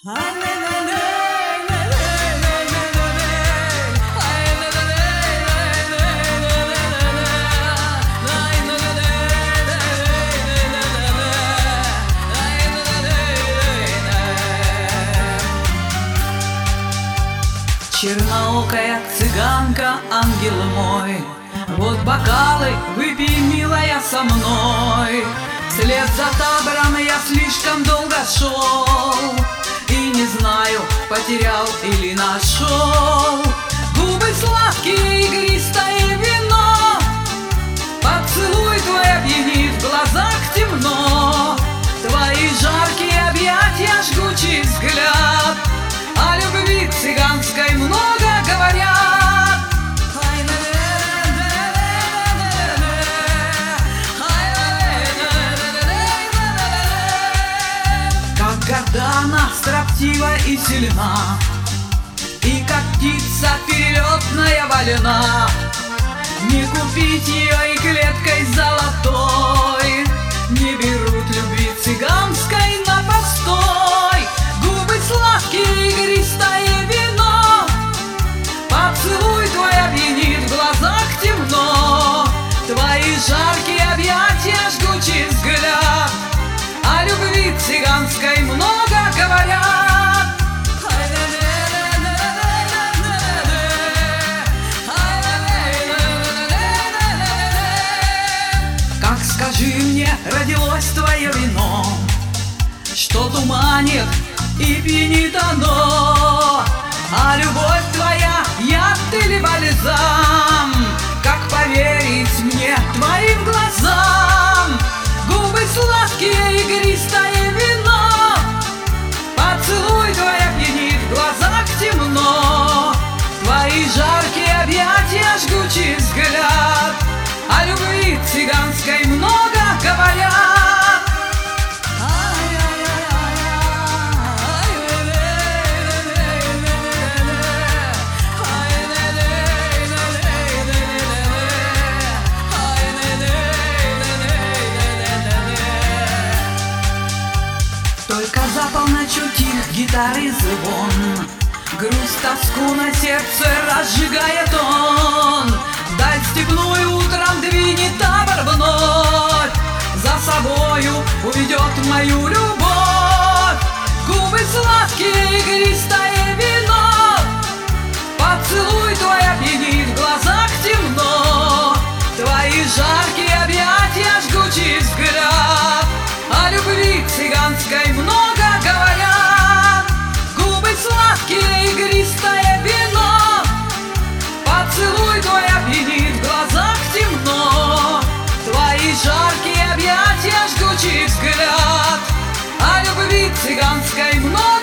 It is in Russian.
Черноокая цыганка, ангел мой, вот бокалы, выпей, милая, со мной. Вслед за табором я слишком долго шел, и не знаю, потерял или нашел. Губы сладкие, игристое вино, поцелуй твой опьянит, в глазах темно. Твои жаркие объятия, жгучий взгляд, о любви цыганской много говорят. Как горда она, строптива и сильна, и как птица перелетная вольна. Не купить ее и клеткой золотой, не берут любви цыганской на постой. Губы сладкие, игристое вино, поцелуй твой опьянит, в глазах темно. Твои жаркие объятия, жгучий взгляд, о любви цыганской много говорят. Как, скажи мне, родилось твое вино, что туманит и пьянит оно? А любовь твоя яд или бальзам? Как поверить мне, твоим глазам? Губы сладкие, игристое вино, поцелуй твой опьянит, в глазах темно. Твои жаркие объятия, жгучий взгляд, о любви цыганской много говорят. Только за полночь утих гитары звон, грусть, тоску на сердце разжигает он. Вдаль степную утром двинет табор вновь, за собою уведет мою любовь. Губы сладкие, игристое вино, поцелуй твой опьянит, в глазах темно. Твои жаркие объятия, жгучий взгляд, о любви цыганской много говорят. Губы сладкие, игристое вино, поцелуй твой опьянит, в глазах темно. Твои жаркие объятия, жгучий взгляд, о любви цыганской много